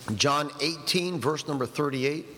John 18, verse number 38.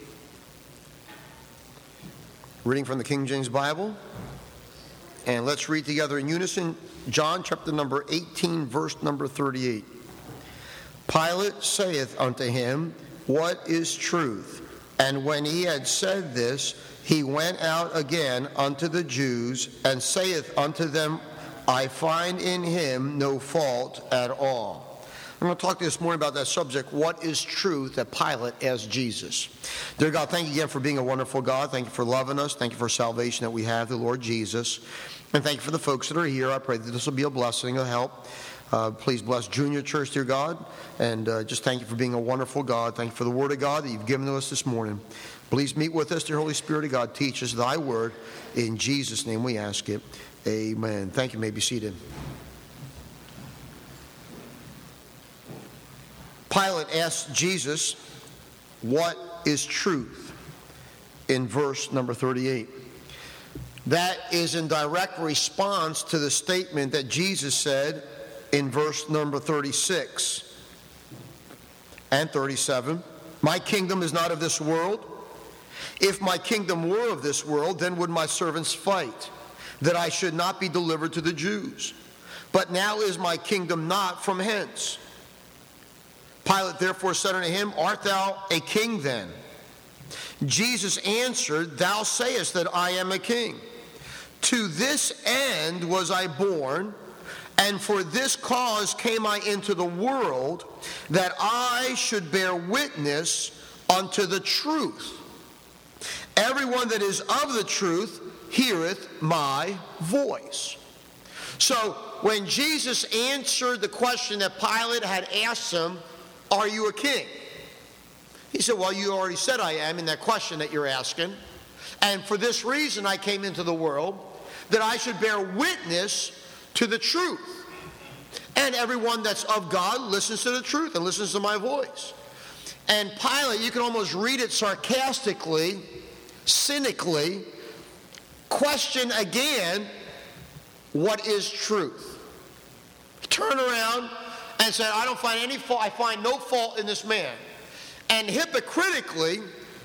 Reading from the King James Bible. And let's read together in unison John chapter number 18, verse number 38. Pilate saith unto him, What is truth? And when he had said this, he went out again unto the Jews, and saith unto them, I find in him no fault at all. I'm going to talk this morning about that subject, what is truth, that Pilate asked Jesus. Dear God, thank you again for being a wonderful God. Thank you for loving us. Thank you for salvation that we have, the Lord Jesus. And thank you for the folks that are here. I pray that this will be a blessing, a help. Please bless Junior Church, dear God. And just thank you for being a wonderful God. Thank you for the Word of God that you've given to us this morning. Please meet with us, dear Holy Spirit of God. Teach us thy word. In Jesus' name we ask it. Amen. Thank you. You may be seated. Pilate asked Jesus, what is truth? In verse number 38. That is in direct response to the statement that Jesus said in verse number 36 and 37. My kingdom is not of this world. If my kingdom were of this world, then would my servants fight, that I should not be delivered to the Jews. But now is my kingdom not from hence. Pilate therefore said unto him, Art thou a king then? Jesus answered, Thou sayest that I am a king. To this end was I born, and for this cause came I into the world, that I should bear witness unto the truth. Everyone that is of the truth heareth my voice. So when Jesus answered the question that Pilate had asked him, are you a king? He said, well, you already said I am in that question that you're asking. And for this reason I came into the world, that I should bear witness to the truth. And everyone that's of God listens to the truth and listens to my voice. And Pilate, you can almost read it sarcastically, cynically, question again, what is truth? Turn around and said, I don't find any fault, I find no fault in this man. And hypocritically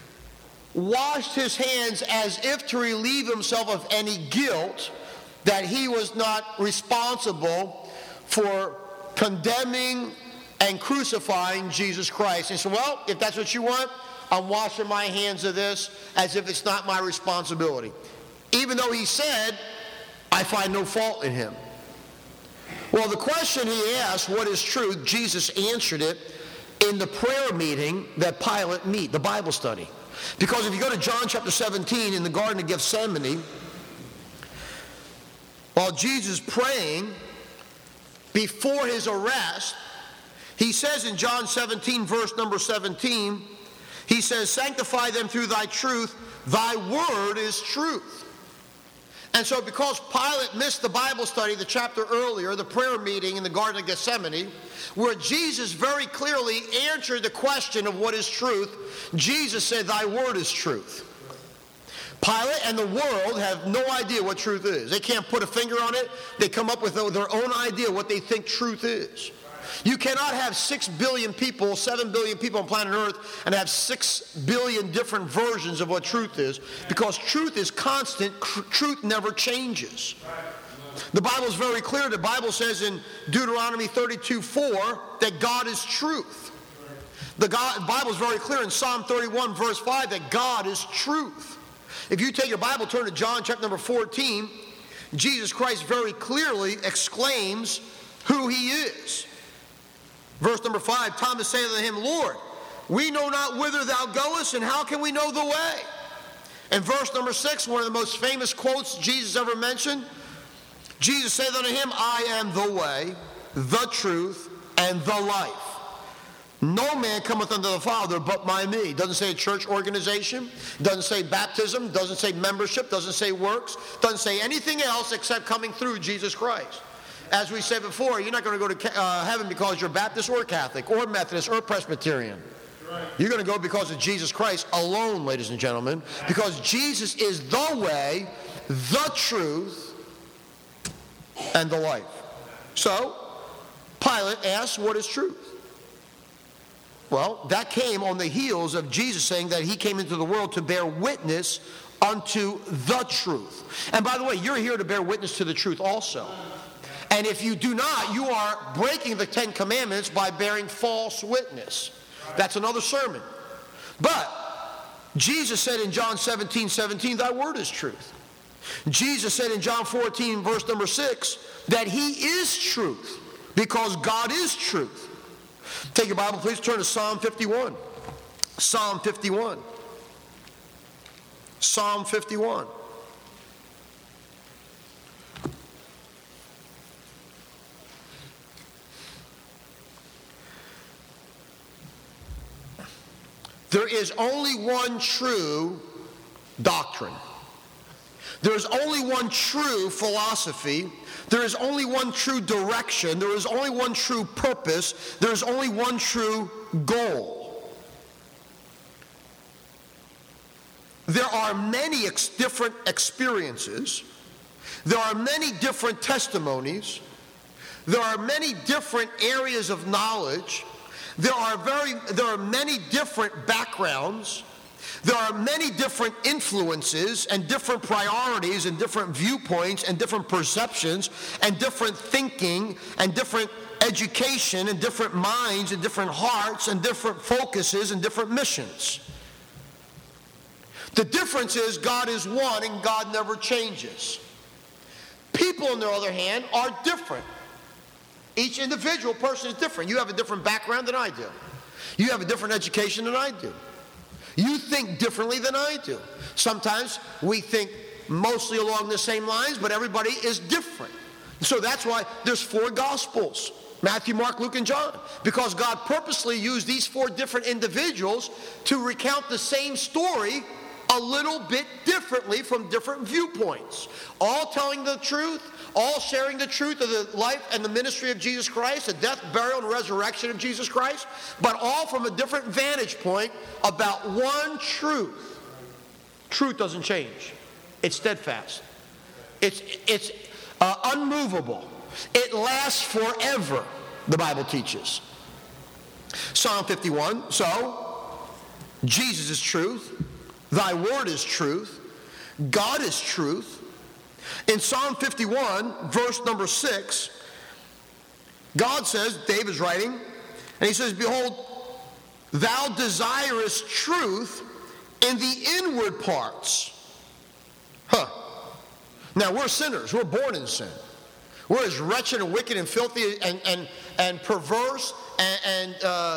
washed his hands as if to relieve himself of any guilt that he was not responsible for condemning and crucifying Jesus Christ. And he said, well, if that's what you want, I'm washing my hands of this as if it's not my responsibility. Even though he said, I find no fault in him. Well, the question he asked, what is truth, Jesus answered it in the prayer meeting that Pilate meet, the Bible study. Because if you go to John chapter 17 in the Garden of Gethsemane, while Jesus praying before his arrest, he says in John 17, verse number 17, he says, sanctify them through thy truth, thy word is truth. And so because Pilate missed the Bible study, the chapter earlier, the prayer meeting in the Garden of Gethsemane, where Jesus very clearly answered the question of what is truth, Jesus said, thy word is truth. Pilate and the world have no idea what truth is. They can't put a finger on it. They come up with their own idea what they think truth is. You cannot have 6 billion people, 7 billion people on planet Earth and have 6 billion different versions of what truth is, because truth is constant. Truth never changes. The Bible is very clear. The Bible says in Deuteronomy 32:4 that God is truth. The Bible is very clear in Psalm 31 verse 5 that God is truth. If you take your Bible, turn to John chapter number 14, Jesus Christ very clearly exclaims who he is. Verse number 5, Thomas saith unto him, Lord, we know not whither thou goest, and how can we know the way? And verse number 6, one of the most famous quotes Jesus ever mentioned, Jesus saith unto him, I am the way, the truth, and the life. No man cometh unto the Father but by me. Doesn't say a church organization, doesn't say baptism, doesn't say membership, doesn't say works, doesn't say anything else except coming through Jesus Christ. As we said before, you're not going to go to heaven because you're Baptist or Catholic or Methodist or Presbyterian. Right. You're going to go because of Jesus Christ alone, ladies and gentlemen, because Jesus is the way, the truth, and the life. So, Pilate asks, what is truth? Well, that came on the heels of Jesus saying that he came into the world to bear witness unto the truth. And by the way, you're here to bear witness to the truth also. And if you do not, you are breaking the 10 Commandments by bearing false witness. That's another sermon. But Jesus said in John 17:17, thy word is truth. Jesus said in John 14, verse number 6, that he is truth, because God is truth. Take your Bible, please turn to Psalm 51. Psalm 51. Psalm 51. There is only one true doctrine. There is only one true philosophy. There is only one true direction. There is only one true purpose. There is only one true goal. There are many different experiences. There are many different testimonies. There are many different areas of knowledge. There are many different backgrounds. There are many different influences and different priorities and different viewpoints and different perceptions and different thinking and different education and different minds and different hearts and different focuses and different missions. The difference is God is one and God never changes. People, on the other hand, are different. Each individual person is different. You have a different background than I do. You have a different education than I do. You think differently than I do. Sometimes we think mostly along the same lines, but everybody is different. So that's why there's 4 Gospels: Matthew, Mark, Luke, and John. Because God purposely used these 4 different individuals to recount the same story a little bit differently from different viewpoints. All telling the truth, all sharing the truth of the life and the ministry of Jesus Christ, the death, burial, and resurrection of Jesus Christ, but all from a different vantage point about one truth. Truth doesn't change. It's steadfast. It's unmovable. It lasts forever, the Bible teaches. Psalm 51, so, Jesus is truth. Thy word is truth. God is truth. In Psalm 51, verse number 6, God says, David's writing, and he says, behold, thou desirest truth in the inward parts. Now, we're sinners. We're born in sin. We're as wretched and wicked and filthy and perverse and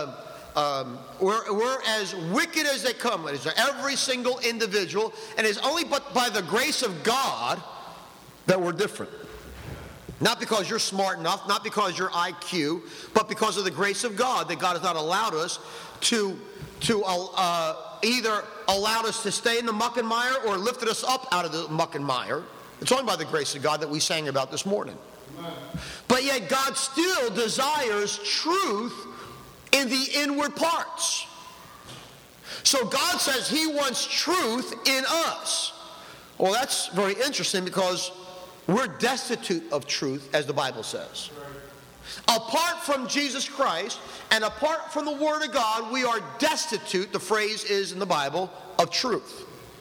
we're as wicked as they come, ladies. Every single individual. And it's only but by the grace of God that we're different. Not because you're smart enough, not because you're IQ, but because of the grace of God, that God has not allowed us to either allowed us to stay in the muck and mire or lifted us up out of the muck and mire. It's only by the grace of God that we sang about this morning. Amen. But yet God still desires truth in the inward parts. So God says he wants truth in us. Well, that's very interesting because we're destitute of truth, as the Bible says. Apart from Jesus Christ and apart from the Word of God, we are destitute, the phrase is in the Bible, of truth.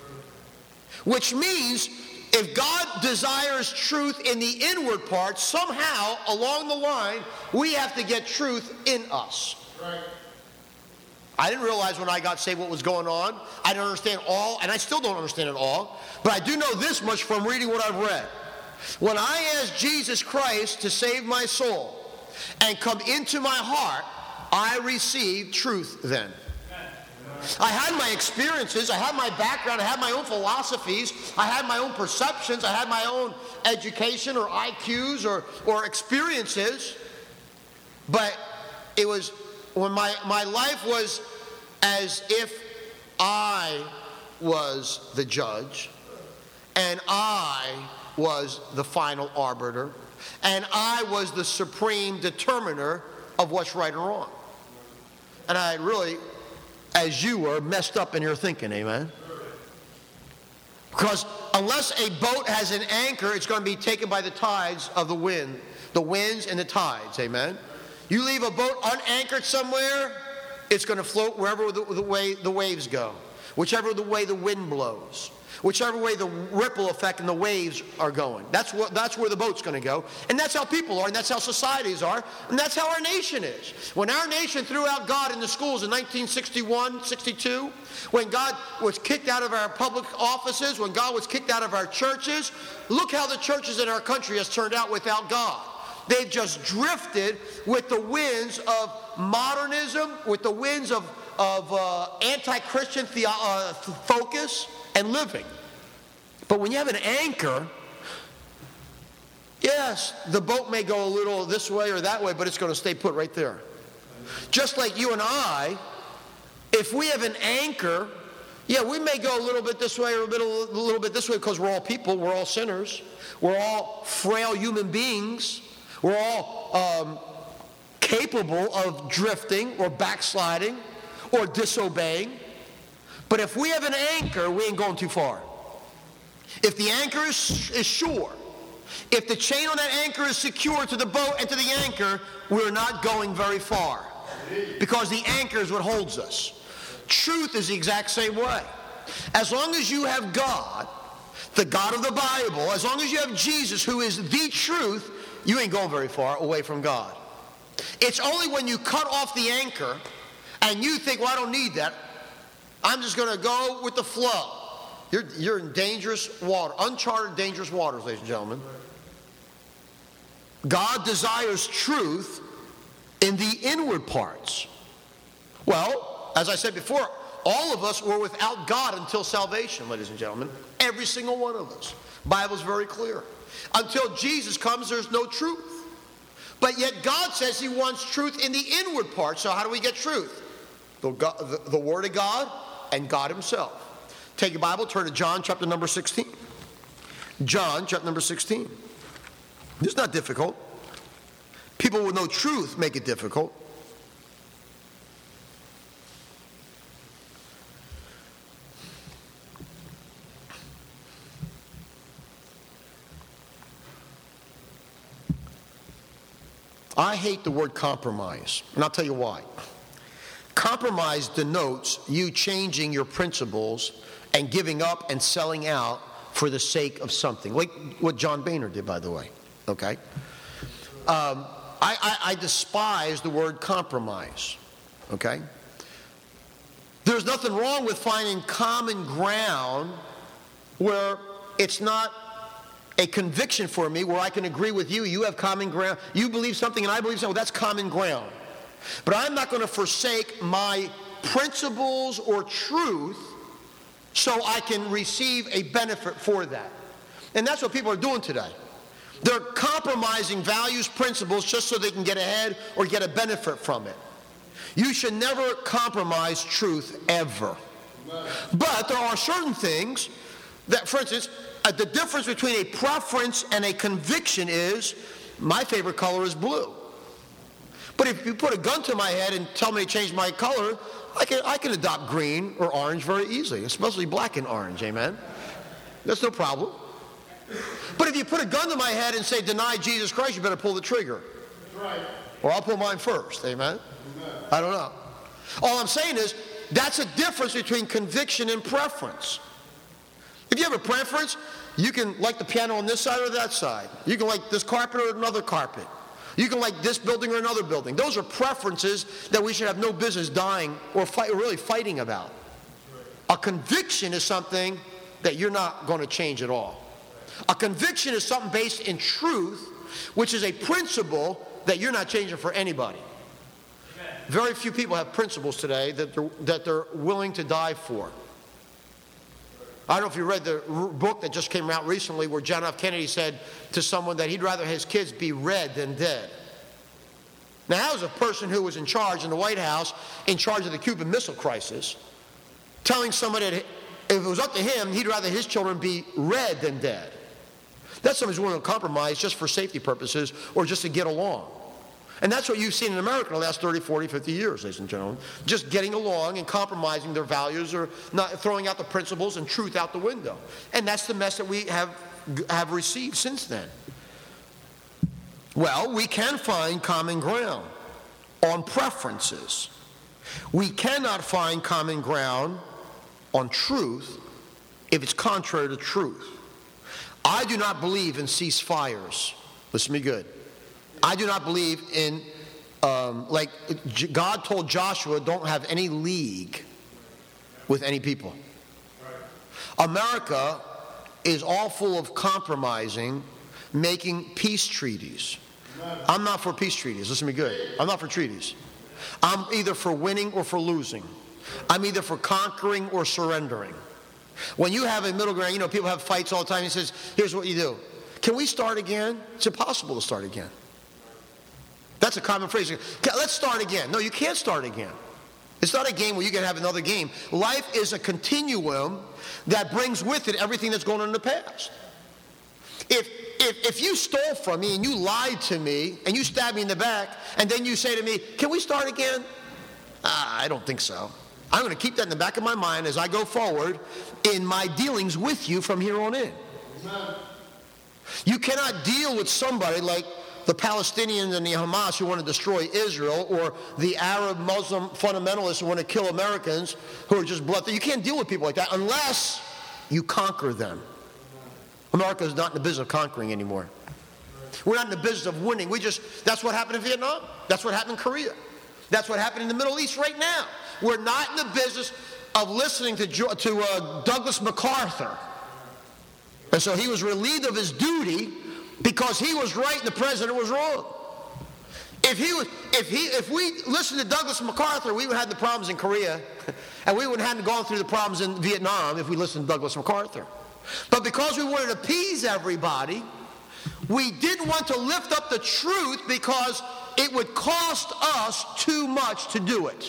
Which means if God desires truth in the inward parts, somehow along the line, we have to get truth in us. Right. I didn't realize when I got saved what was going on. I didn't understand all, and I still don't understand it all. But I do know this much from reading what I've read. When I asked Jesus Christ to save my soul and come into my heart, I received truth then. I had my experiences, I had my background, I had my own philosophies, I had my own perceptions, I had my own education or IQs or experiences. But it was when my life was as if I was the judge and I was the final arbiter and I was the supreme determiner of what's right and wrong. And I really, as you were, messed up in your thinking, amen? Because unless a boat has an anchor, it's going to be taken by the tides of the wind, the winds and the tides, amen? You leave a boat unanchored somewhere, it's going to float wherever the way the waves go, whichever the way the wind blows, whichever way the ripple effect and the waves are going. That's where the boat's going to go. And that's how people are, and that's how societies are, and that's how our nation is. When our nation threw out God in the schools in 1961, 62, when God was kicked out of our public offices, when God was kicked out of our churches, look how the churches in our country has turned out without God. They've just drifted with the winds of modernism, with the winds of anti-Christian focus and living. But when you have an anchor, yes, the boat may go a little this way or that way, but it's going to stay put right there. Just like you and I, if we have an anchor, yeah, we may go a little bit this way or a little bit this way because we're all people, we're all sinners, we're all frail human beings, we're all capable of drifting or backsliding or disobeying. But if we have an anchor, we ain't going too far. If the anchor is sure, if the chain on that anchor is secure to the boat and to the anchor, we're not going very far. Because the anchor is what holds us. Truth is the exact same way. As long as you have God, the God of the Bible, as long as you have Jesus, who is the truth, you ain't going very far away from God. It's only when you cut off the anchor and you think, well, I don't need that, I'm just going to go with the flow. You're in dangerous water, uncharted dangerous waters, ladies and gentlemen. God desires truth in the inward parts. Well, as I said before, all of us were without God until salvation, ladies and gentlemen. Every single one of us. The Bible's very clear. Until Jesus comes, there's no truth. But yet God says he wants truth in the inward parts. So how do we get truth? The Word of God and God himself. Take your Bible, turn to John chapter number 16. John chapter number 16. It's not difficult. People with no truth make it difficult. I hate the word compromise, and I'll tell you why. Compromise denotes you changing your principles and giving up and selling out for the sake of something. Like what John Boehner did, by the way. Okay? I despise the word compromise. Okay? There's nothing wrong with finding common ground where it's not a conviction for me, where I can agree with you. You have common ground. You believe something and I believe something. Well, that's common ground. But I'm not going to forsake my principles or truth so I can receive a benefit for that. And that's what people are doing today. They're compromising values, principles, just so they can get ahead or get a benefit from it. You should never compromise truth, ever. But there are certain things that, for instance, the difference between a preference and a conviction is, my favorite color is blue. But if you put a gun to my head and tell me to change my color, I can adopt green or orange very easily, especially black and orange, amen? That's no problem. But if you put a gun to my head and say, deny Jesus Christ, you better pull the trigger. That's right. Or I'll pull mine first, amen? I don't know. All I'm saying is, that's a difference between conviction and preference. If you have a preference, you can like the piano on this side or that side. You can like this carpet or another carpet. You can like this building or another building. Those are preferences that we should have no business dying or really fighting about. A conviction is something that you're not going to change at all. A conviction is something based in truth, which is a principle that you're not changing for anybody. Very few people have principles today that they're willing to die for. I don't know if you read the book that just came out recently where John F. Kennedy said to someone that he'd rather his kids be red than dead. Now, that was a person who was in charge in the White House, in charge of the Cuban Missile Crisis, telling somebody that if it was up to him, he'd rather his children be red than dead. That's somebody who's willing to compromise just for safety purposes or just to get along. And that's what you've seen in America in the last 30, 40, 50 years, ladies and gentlemen. Just getting along and compromising their values or not throwing out the principles and truth out the window. And that's the mess that we have received since then. Well, we can find common ground on preferences. We cannot find common ground on truth if it's contrary to truth. I do not believe in ceasefires. Listen to me good. I do not believe in, like God told Joshua, don't have any league with any people. America is all full of compromising, making peace treaties. I'm not for peace treaties. Listen to me good. I'm not for treaties. I'm either for winning or for losing. I'm either for conquering or surrendering. When you have a middle ground, people have fights all the time. He says, here's what you do. Can we start again? It's impossible to start again. That's a common phrase. Let's start again. No, you can't start again. It's not a game where you can have another game. Life is a continuum that brings with it everything that's going on in the past. If you stole from me and you lied to me and you stabbed me in the back and then you say to me, can we start again? I don't think so. I'm going to keep that in the back of my mind as I go forward in my dealings with you from here on in. Amen. You cannot deal with somebody like the Palestinians and the Hamas who want to destroy Israel, or the Arab Muslim fundamentalists who want to kill Americans who are just bloodthirsty. You can't deal with people like that unless you conquer them. America is not in the business of conquering anymore. We're not in the business of winning. That's what happened in Vietnam. That's what happened in Korea. That's what happened in the Middle East right now. We're not in the business of listening to Douglas MacArthur. And so he was relieved of his duty because he was right and the president was wrong. If we listened to Douglas MacArthur, we would have had the problems in Korea, and we wouldn't have gone through the problems in Vietnam if we listened to Douglas MacArthur. But because we wanted to appease everybody, we didn't want to lift up the truth because it would cost us too much to do it.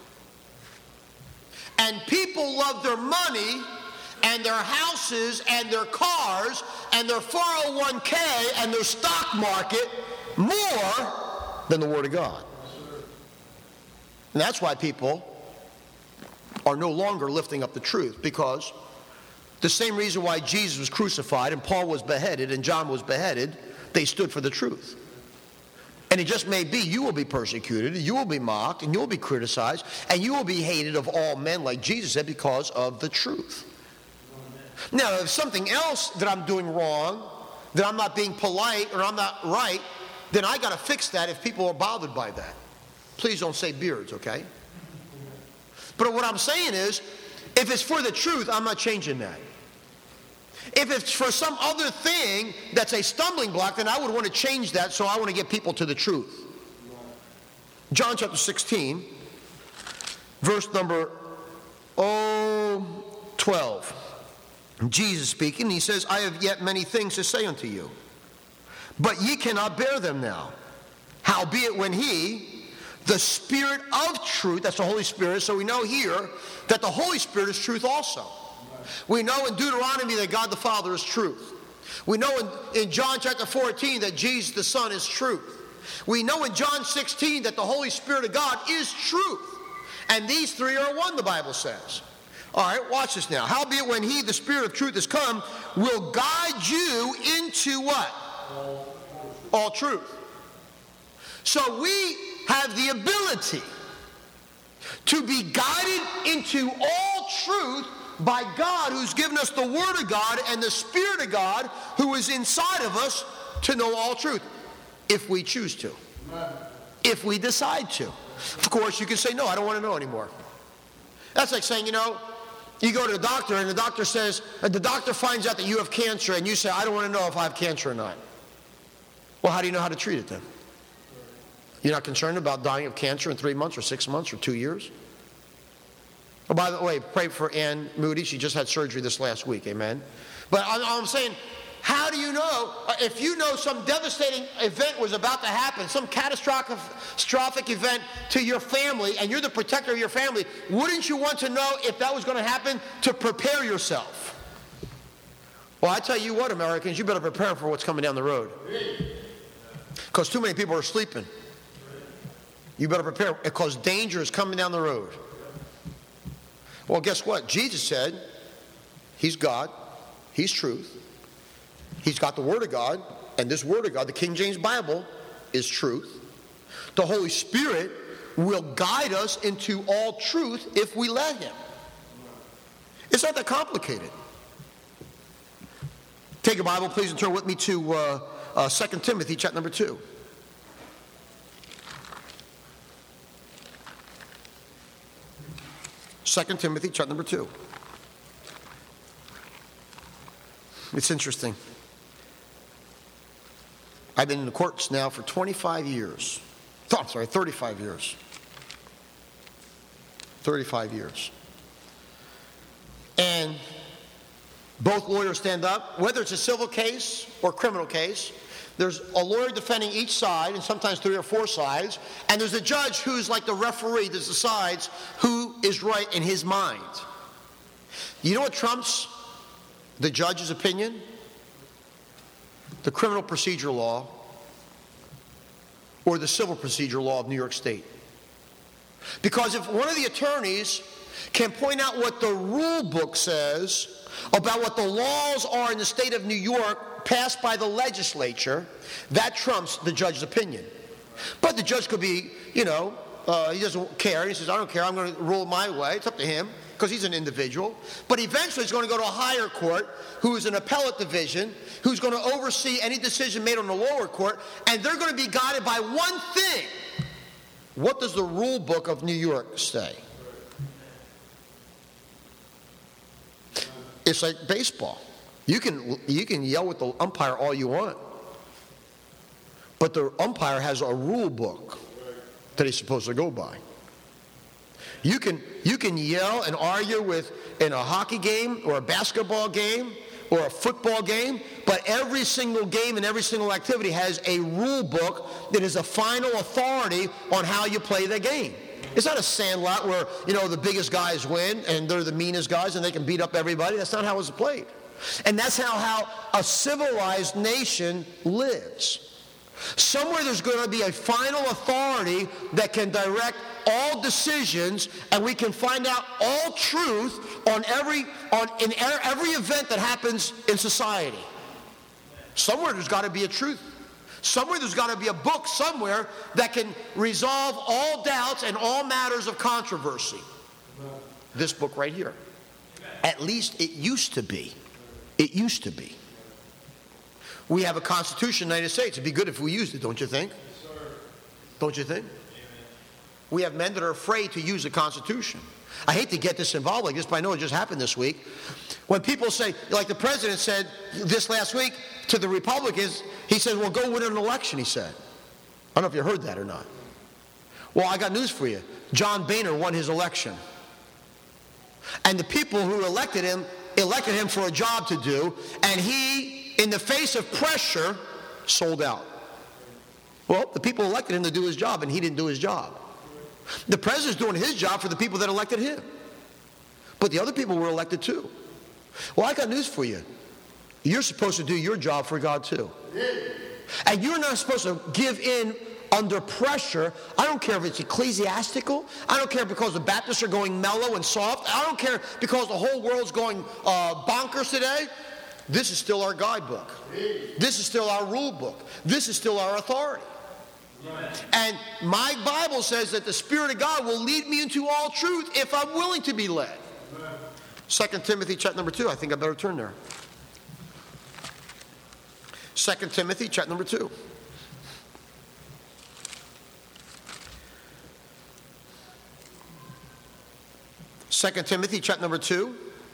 And people love their money and their houses and their cars and their 401k and their stock market more than the Word of God. And that's why people are no longer lifting up the truth, because the same reason why Jesus was crucified and Paul was beheaded and John was beheaded, they stood for the truth. And it just may be you will be persecuted, you will be mocked, and you will be criticized, and you will be hated of all men, like Jesus said, because of the truth. Now, if something else that I'm doing wrong, that I'm not being polite or I'm not right, then I got to fix that if people are bothered by that. Please don't say beards, okay? But what I'm saying is, if it's for the truth, I'm not changing that. If it's for some other thing that's a stumbling block, then I would want to change that, so I want to get people to the truth. John chapter 16, verse number 12. Jesus speaking, he says, I have yet many things to say unto you, but ye cannot bear them now. Howbeit when he, the Spirit of truth, that's the Holy Spirit, so we know here that the Holy Spirit is truth also. We know in Deuteronomy that God the Father is truth. We know in John chapter 14 that Jesus the Son is truth. We know in John 16 that the Holy Spirit of God is truth. And these three are one, the Bible says. All right, watch this now. Howbeit when he, the Spirit of truth, is come, will guide you into what? All truth. So we have the ability to be guided into all truth by God, who's given us the Word of God and the Spirit of God who is inside of us to know all truth, if we choose to, if we decide to. Of course, you can say, no, I don't want to know anymore. That's like saying, you go to the doctor and the doctor says, the doctor finds out that you have cancer and you say, I don't want to know if I have cancer or not. Well, how do you know how to treat it then? You're not concerned about dying of cancer in 3 months or 6 months or 2 years? Oh, by the way, pray for Ann Moody. She just had surgery this last week, amen? But I'm saying, how do you know, if you know some devastating event was about to happen, some catastrophic event to your family, and you're the protector of your family, wouldn't you want to know if that was going to happen to prepare yourself? Well, I tell you what, Americans, you better prepare for what's coming down the road. Because too many people are sleeping. You better prepare, because danger is coming down the road. Well, guess what? Jesus said he's God, he's truth, he's got the Word of God, and this Word of God, the King James Bible, is truth. The Holy Spirit will guide us into all truth if we let him. It's not that complicated. Take your Bible, please, and turn with me to 2 Timothy chapter number 2. Second Timothy chapter number 2. It's interesting. I've been in the courts now for 25 years. 35 years. 35 years. And both lawyers stand up, whether it's a civil case or criminal case. There's a lawyer defending each side, and sometimes 3 or 4 sides, and there's a judge who's like the referee that decides who is right in his mind. You know what trumps the judge's opinion? The criminal procedure law or the civil procedure law of New York State. Because if one of the attorneys can point out what the rule book says about what the laws are in the state of New York passed by the legislature, that trumps the judge's opinion. But the judge could be, he doesn't care. He says, I don't care. I'm going to rule my way. It's up to him because he's an individual. But eventually he's going to go to a higher court who is an appellate division, who's going to oversee any decision made on the lower court, and they're going to be guided by one thing. What does the rule book of New York say? It's like baseball. You can yell with the umpire all you want, but the umpire has a rule book that he's supposed to go by. You can yell and argue in a hockey game or a basketball game or a football game, but every single game and every single activity has a rule book that is a final authority on how you play the game. It's not a sandlot where, the biggest guys win and they're the meanest guys and they can beat up everybody. That's not how it's played. And that's how a civilized nation lives. Somewhere there's going to be a final authority that can direct all decisions, and we can find out all truth in every event that happens in society. Somewhere there's got to be a truth. Somewhere there's got to be a book somewhere that can resolve all doubts and all matters of controversy. This book right here. At least it used to be. It used to be. We have a Constitution in the United States. It'd be good if we used it, don't you think? Yes, sir. Don't you think? Amen. We have men that are afraid to use the Constitution. I hate to get this involved like this, but I know it just happened this week. When people say, like the president said this last week to the Republicans, he said, well, go win an election, he said. I don't know if you heard that or not. Well, I got news for you. John Boehner won his election. And the people who elected him for a job to do, and he, in the face of pressure, sold out. Well, the people elected him to do his job, and he didn't do his job. The president's doing his job for the people that elected him. But the other people were elected too. Well, I got news for you. You're supposed to do your job for God too. And you're not supposed to give in under pressure. I don't care if it's ecclesiastical. I don't care because the Baptists are going mellow and soft. I don't care because the whole world's going bonkers today. This is still our guidebook. This is still our rule book. This is still our authority. And my Bible says that the Spirit of God will lead me into all truth if I'm willing to be led. 2 Timothy chapter number 2. I think I better turn there. 2 Timothy chapter number 2. Second Timothy chapter number 2,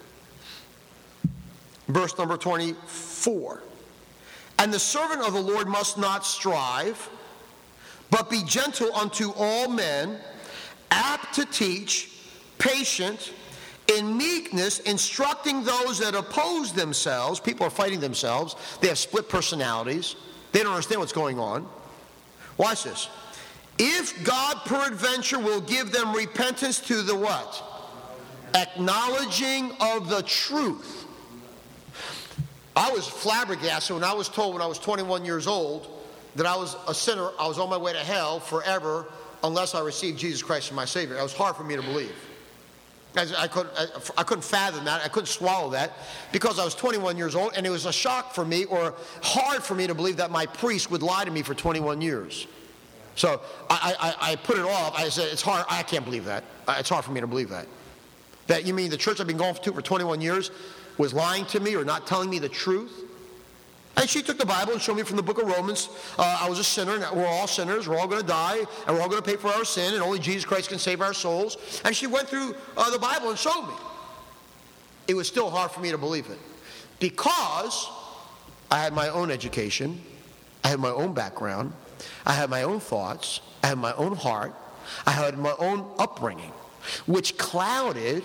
verse number 24. And the servant of the Lord must not strive, but be gentle unto all men, apt to teach, patient, in meekness, instructing those that oppose themselves. People are fighting themselves. They have split personalities. They don't understand what's going on. Watch this. If God peradventure will give them repentance to the what? Acknowledging of the truth. I was flabbergasted when I was told when I was 21 years old that I was a sinner. I was on my way to hell forever unless I received Jesus Christ as my Savior. It was hard for me to believe. I couldn't fathom that. I couldn't swallow that because I was 21 years old, and it was a shock for me or hard for me to believe that my priest would lie to me for 21 years. So I put it off. I said, it's hard. I can't believe that. It's hard for me to believe that. That you mean the church I've been going to for 21 years was lying to me or not telling me the truth? And she took the Bible and showed me from the book of Romans, I was a sinner, and we're all sinners, we're all going to die, and we're all going to pay for our sin, and only Jesus Christ can save our souls. And she went through the Bible and showed me. It was still hard for me to believe it. Because I had my own education, I had my own background, I had my own thoughts, I had my own heart, I had my own upbringing, which clouded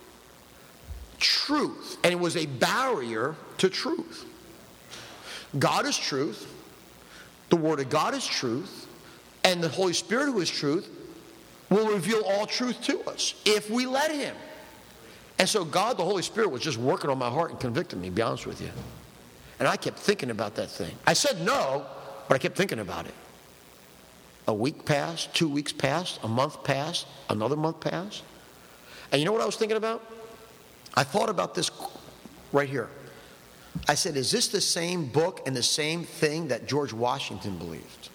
truth, and it was a barrier to truth. God is truth, the Word of God is truth, and the Holy Spirit, who is truth, will reveal all truth to us if we let Him. And so God, the Holy Spirit, was just working on my heart and convicting me, to be honest with you. And I kept thinking about that thing. I said no, but I kept thinking about it. A week passed, 2 weeks passed, a month passed, another month passed. And you know what I was thinking about? I thought about this right here. I said, is this the same book and the same thing that George Washington believed?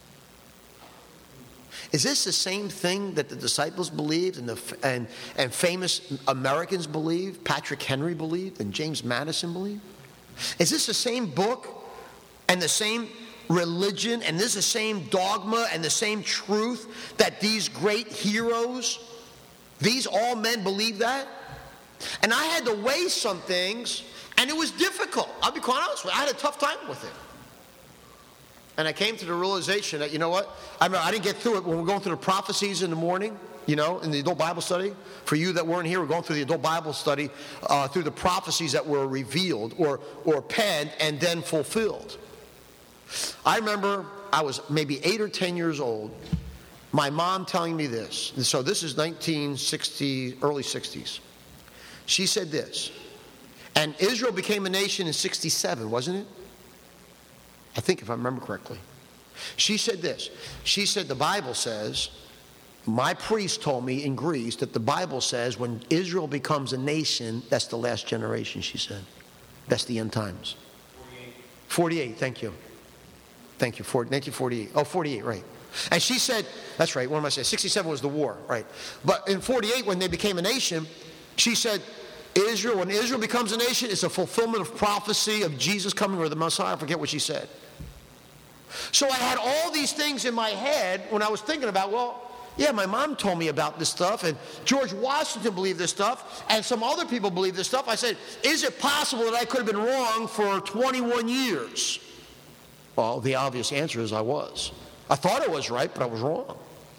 Is this the same thing that the disciples believed and famous Americans believed, Patrick Henry believed, and James Madison believed? Is this the same book and the same religion, and this is the same dogma and the same truth that these great heroes, these all men believed that? And I had to weigh some things, and it was difficult. I'll be quite honest with you. I had a tough time with it. And I came to the realization that, you know what? I didn't get through it when we're going through the prophecies in the morning, in the adult Bible study. For you that weren't here, we're going through the adult Bible study through the prophecies that were revealed or penned and then fulfilled. I remember I was maybe 8 or 10 years old. My mom telling me this. And so this is 1960, early 60s. She said this. And Israel became a nation in 67, wasn't it? I think, if I remember correctly. She said this. She said the Bible says, my priest told me in Greece that the Bible says when Israel becomes a nation, that's the last generation, she said. That's the end times. 48, thank you. Thank you, 1948. Oh, 48, right. And she said, that's right, what am I saying? 67 was the war, right. But in 48, when they became a nation, she said, when Israel becomes a nation, it's a fulfillment of prophecy of Jesus coming or the Messiah. I forget what she said. So I had all these things in my head when I was thinking about, yeah, my mom told me about this stuff, and George Washington believed this stuff, and some other people believe this stuff. I said, is it possible that I could have been wrong for 21 years? Well, the obvious answer is I was. I thought I was right, but I was wrong.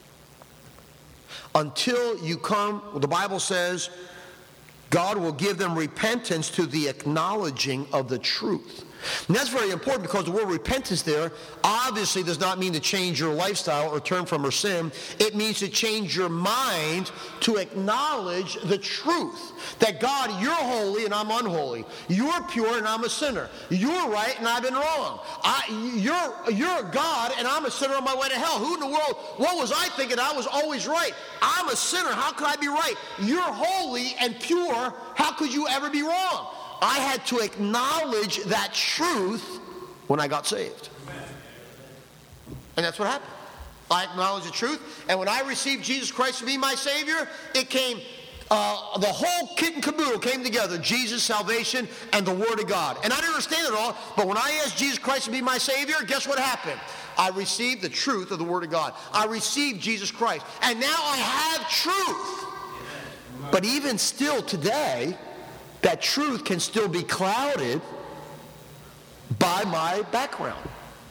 Until you come, the Bible says, God will give them repentance to the acknowledging of the truth. And that's very important because the word repentance there obviously does not mean to change your lifestyle or turn from your sin. It means to change your mind to acknowledge the truth. That God, you're holy and I'm unholy. You're pure and I'm a sinner. You're right and I've been wrong. You're God and I'm a sinner on my way to hell. Who in the world, what was I thinking? I was always right. I'm a sinner. How could I be right? You're holy and pure. How could you ever be wrong? I had to acknowledge that truth when I got saved. And that's what happened. I acknowledged the truth, and when I received Jesus Christ to be my Savior, it came, the whole kit and caboodle came together, Jesus, salvation, and the Word of God. And I didn't understand it all, but when I asked Jesus Christ to be my Savior, guess what happened? I received the truth of the Word of God. I received Jesus Christ, and now I have truth. But even still today, that truth can still be clouded by my background.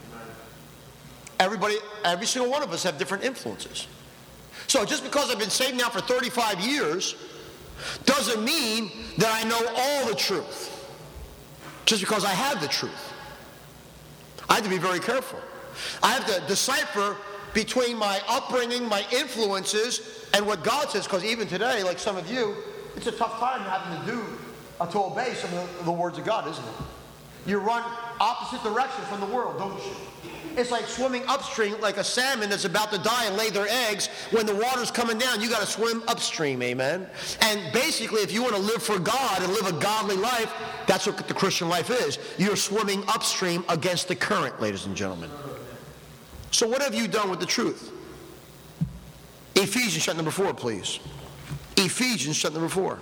Every single one of us have different influences. So just because I've been saved now for 35 years doesn't mean that I know all the truth. Just because I have the truth. I have to be very careful. I have to decipher between my upbringing, my influences, and what God says. Because even today, like some of you, it's a tough time having to obey some of the words of God, isn't it? You run opposite direction from the world, don't you? It's like swimming upstream like a salmon that's about to die and lay their eggs. When the water's coming down, you got to swim upstream, amen? And basically, if you want to live for God and live a godly life, that's what the Christian life is. You're swimming upstream against the current, ladies and gentlemen. So what have you done with the truth? Ephesians chapter number 4, please. Ephesians chapter number 4.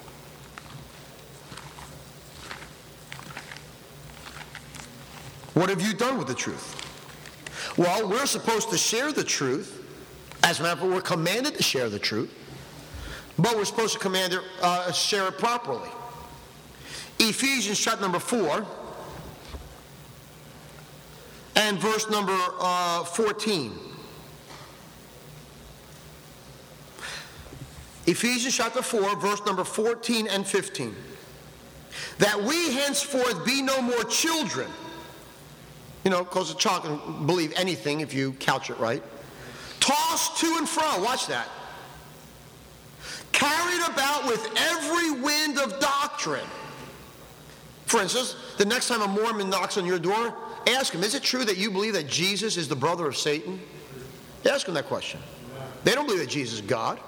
What have you done with the truth? Well, we're supposed to share the truth. As a matter of fact, we're commanded to share the truth. But we're supposed to share it properly. Ephesians chapter number 4 and verse number 14. Ephesians chapter 4, verse number 14 and 15. That we henceforth be no more children. You know, because a child can believe anything if you couch it right. Tossed to and fro, watch that. Carried about with every wind of doctrine. For instance, the next time a Mormon knocks on your door, ask him, is it true that you believe that Jesus is the brother of Satan? Ask him that question. They don't believe that Jesus is God.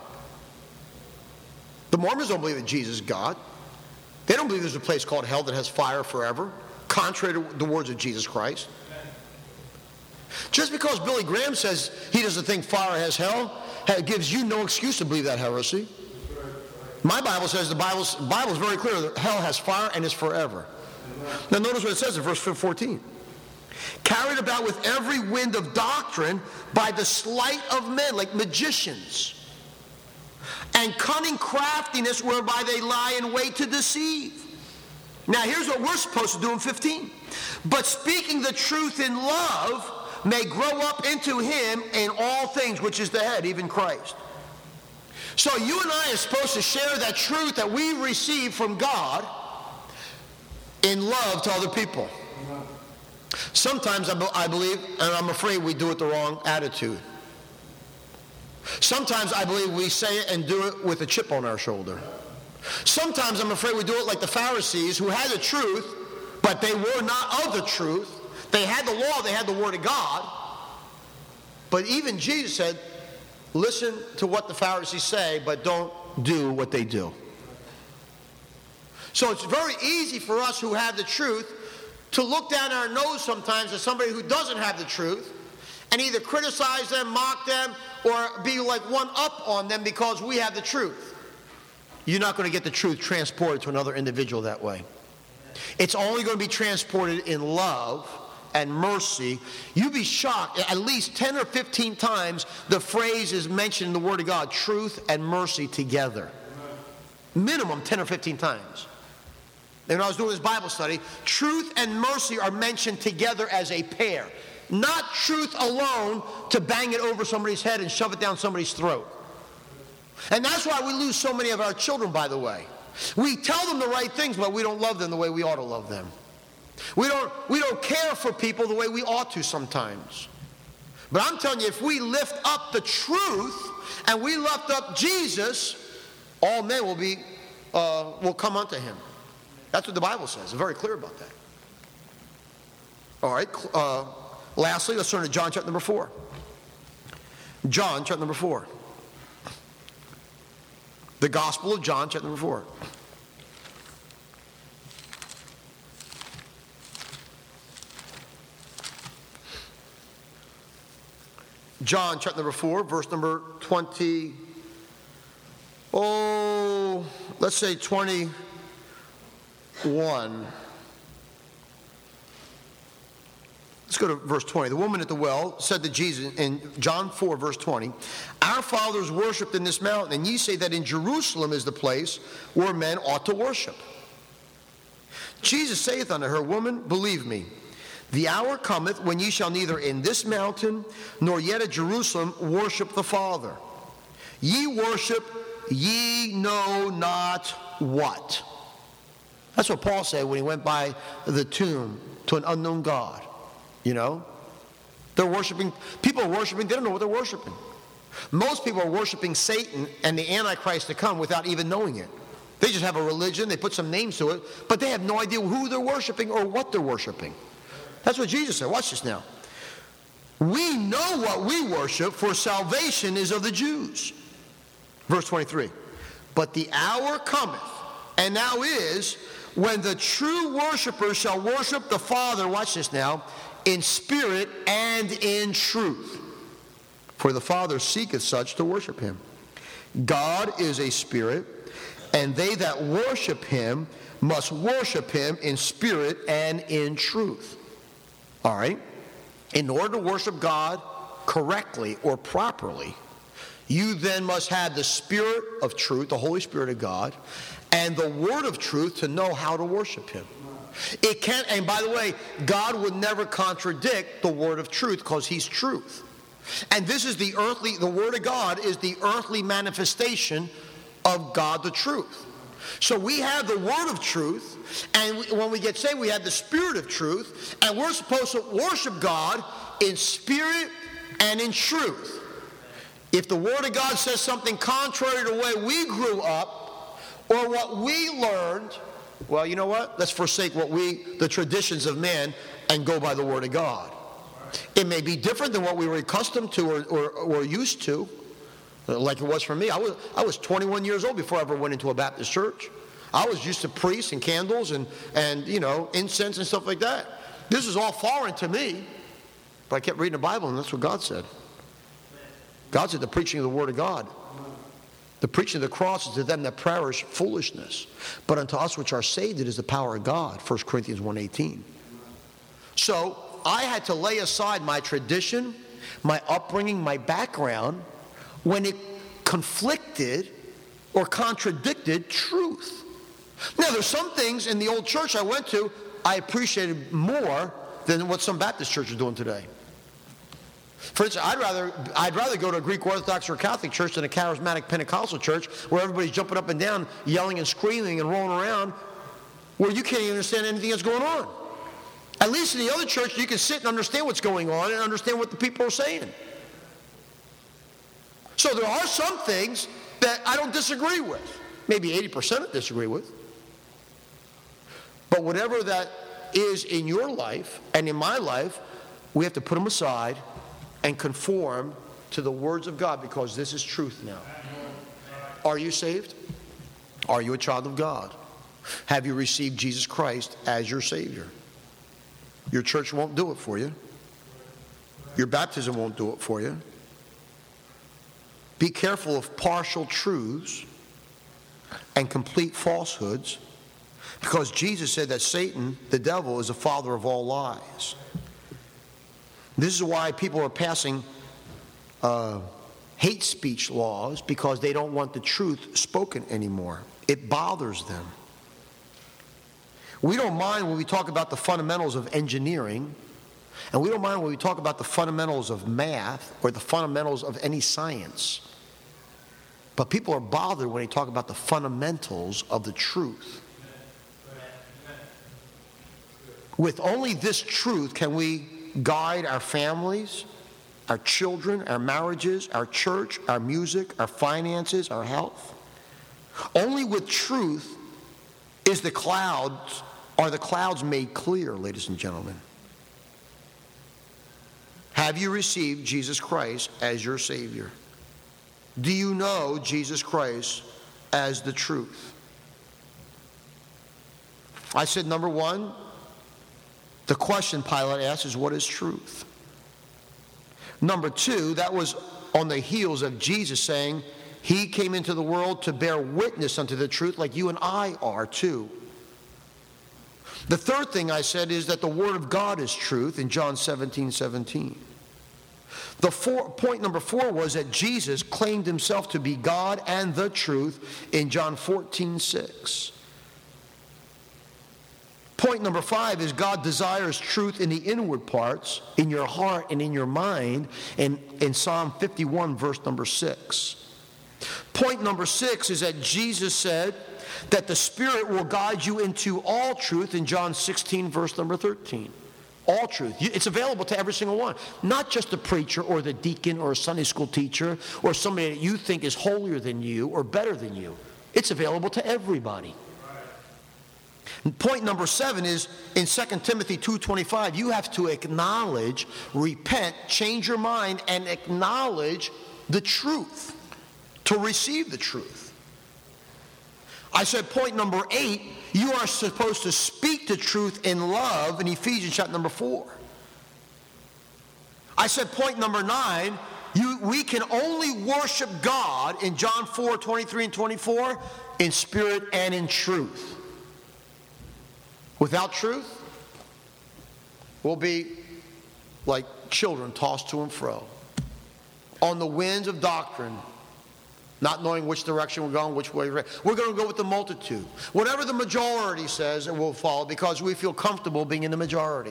The Mormons don't believe that Jesus is God. They don't believe there's a place called hell that has fire forever, contrary to the words of Jesus Christ. Just because Billy Graham says he doesn't think fire has hell, gives you no excuse to believe that heresy. My Bible says the Bible is very clear that hell has fire and is forever. Now notice what it says in verse 14. Carried about with every wind of doctrine by the sleight of men, like magicians, and cunning craftiness whereby they lie in wait to deceive. Now here's what we're supposed to do in 15. But speaking the truth in love may grow up into him in all things, which is the head, even Christ. So you and I are supposed to share that truth that we receive from God in love to other people. Sometimes I believe, and I'm afraid we do it the wrong attitude. Sometimes I believe we say it and do it with a chip on our shoulder. Sometimes I'm afraid we do it like the Pharisees, who had the truth, but they were not of the truth. They had the law, they had the Word of God. But even Jesus said, listen to what the Pharisees say, but don't do what they do. So it's very easy for us who have the truth to look down our nose sometimes at somebody who doesn't have the truth and either criticize them, mock them, or be like one up on them because we have the truth. You're not going to get the truth transported to another individual that way. It's only going to be transported in love and mercy. You'd be shocked. At least 10 or 15 times the phrase is mentioned in the Word of God, truth and mercy together. Minimum 10 or 15 times. And when I was doing this Bible study, truth and mercy are mentioned together as a pair. Not truth alone to bang it over somebody's head and shove it down somebody's throat. And that's why we lose so many of our children, by the way. We tell them the right things, but we don't love them the way we ought to love them. We don't care for people the way we ought to sometimes. But I'm telling you, if we lift up the truth and we lift up Jesus, all men will come unto him. That's what the Bible says. It's very clear about that. All right. Lastly, let's turn to John chapter number 4. John chapter number 4. The Gospel of John chapter number 4. John chapter number 4, verse number 20. Let's say 21. Let's go to verse 20. The woman at the well said to Jesus in John 4, verse 20, our fathers worshipped in this mountain, and ye say that in Jerusalem is the place where men ought to worship. Jesus saith unto her, woman, believe me, the hour cometh when ye shall neither in this mountain nor yet at Jerusalem worship the Father. Ye worship, ye know not what. That's what Paul said when he went by the tomb to an unknown God. You know? They're worshiping, people are worshiping, they don't know what they're worshiping. Most people are worshiping Satan and the Antichrist to come without even knowing it. They just have a religion, they put some names to it, but they have no idea who they're worshiping or what they're worshiping. That's what Jesus said. Watch this now. We know what we worship, for salvation is of the Jews. Verse 23. But the hour cometh, and now is, when the true worshipers shall worship the Father, watch this now, in spirit and in truth. for the Father seeketh such to worship him. God is a spirit, and they that worship him must worship him in spirit and in truth. All right? In order to worship God correctly or properly, you then must have the Spirit of truth, the Holy Spirit of God, and the Word of truth to know how to worship him. It can't, and by the way, God would never contradict the Word of truth because he's truth. And this is the Word of God is the earthly manifestation of God the truth. So we have the Word of truth, and when we get saved, we have the Spirit of truth, and we're supposed to worship God in spirit and in truth. If the Word of God says something contrary to the way we grew up or what we learned, well, you know what? Let's forsake the traditions of man and go by the Word of God. It may be different than what we were accustomed to or used to, like it was for me. I was 21 years old before I ever went into a Baptist church. I was used to priests and candles and incense and stuff like that. This is all foreign to me, but I kept reading the Bible, and that's what God said. God said the preaching of the Word of God. The preaching of the cross is to them that perish foolishness. But unto us which are saved, it is the power of God. 1 Corinthians 1:18. So I had to lay aside my tradition, my upbringing, my background, when it conflicted or contradicted truth. Now, there's some things in the old church I went to I appreciated more than what some Baptist churches are doing today. For instance, I'd rather go to a Greek Orthodox or Catholic church than a charismatic Pentecostal church where everybody's jumping up and down, yelling and screaming and rolling around, where you can't even understand anything that's going on. At least in the other church, you can sit and understand what's going on and understand what the people are saying. So there are some things that I don't disagree with. Maybe 80% I disagree with. But whatever that is in your life and in my life, we have to put them aside and conform to the words of God, because this is truth now. Are you saved? Are you a child of God? Have you received Jesus Christ as your Savior? Your church won't do it for you. Your baptism won't do it for you. Be careful of partial truths and complete falsehoods, because Jesus said that Satan, the devil, is the father of all lies. This is why people are passing hate speech laws, because they don't want the truth spoken anymore. It bothers them. We don't mind when we talk about the fundamentals of engineering, and we don't mind when we talk about the fundamentals of math or the fundamentals of any science. But people are bothered when they talk about the fundamentals of the truth. With only this truth can we guide our families, our children, our marriages, our church, our music, our finances, our health. Only with truth are the clouds made clear, ladies and gentlemen. Have you received Jesus Christ as your Savior? Do you know Jesus Christ as the truth? I said, number one, the question Pilate asked is, what is truth? Number two, that was on the heels of Jesus saying he came into the world to bear witness unto the truth, like you and I are too. The third thing I said is that the Word of God is truth in John 17:17. Point number 4 was that Jesus claimed himself to be God and the truth in John 14:6. Point number 5 is God desires truth in the inward parts, in your heart and in your mind, in Psalm 51, verse number 6. Point number 6 is that Jesus said that the Spirit will guide you into all truth in John 16, verse number 13. All truth. It's available to every single one. Not just the preacher or the deacon or a Sunday school teacher or somebody that you think is holier than you or better than you. It's available to everybody. And point number 7 is in 2 Timothy 2:25, you have to acknowledge, repent, change your mind, and acknowledge the truth to receive the truth. I said point number 8, you are supposed to speak the truth in love in Ephesians chapter number 4. I said point number 9, We can only worship God in John 4:23 and 24 in spirit and in truth. Without truth, we'll be like children tossed to and fro on the winds of doctrine, not knowing which direction we're going, which way we're going to go with the multitude. Whatever the majority says, it will follow because we feel comfortable being in the majority.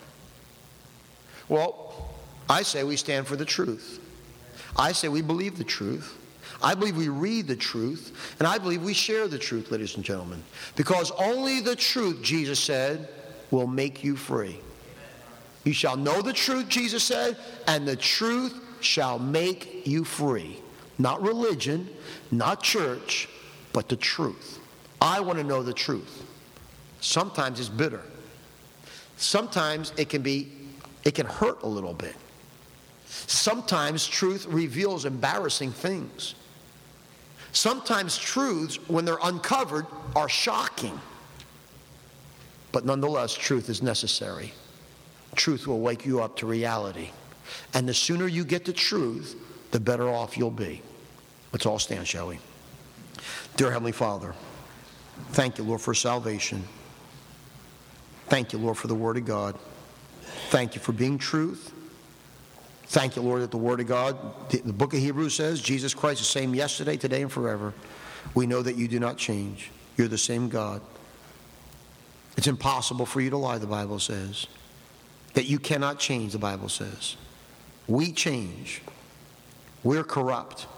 Well, I say we stand for the truth. I say we believe the truth. I believe we read the truth, and I believe we share the truth, ladies and gentlemen. Because only the truth, Jesus said, will make you free. You shall know the truth, Jesus said, and the truth shall make you free. Not religion, not church, but the truth. I want to know the truth. Sometimes it's bitter. Sometimes it can hurt a little bit. Sometimes truth reveals embarrassing things. Sometimes truths, when they're uncovered, are shocking. But nonetheless, truth is necessary. Truth will wake you up to reality. And the sooner you get the truth, the better off you'll be. Let's all stand, shall we? Dear Heavenly Father, thank you, Lord, for salvation. Thank you, Lord, for the Word of God. Thank you for being truth. Thank you, Lord, that the Word of God, the book of Hebrews says, Jesus Christ is the same yesterday, today, and forever. We know that you do not change. You're the same God. It's impossible for you to lie, the Bible says. That you cannot change, the Bible says. We change. We're corrupt.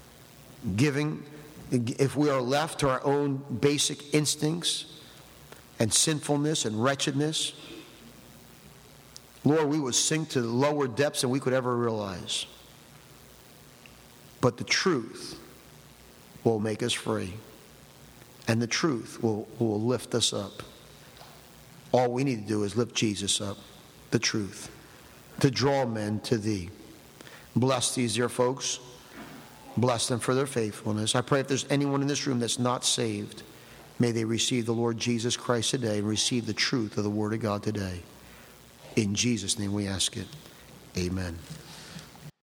If we are left to our own basic instincts and sinfulness and wretchedness, Lord, we would sink to lower depths than we could ever realize. But the truth will make us free. And the truth will lift us up. All we need to do is lift Jesus up, the truth, to draw men to thee. Bless these dear folks. Bless them for their faithfulness. I pray if there's anyone in this room that's not saved, may they receive the Lord Jesus Christ today and receive the truth of the Word of God today. In Jesus' name we ask it. Amen.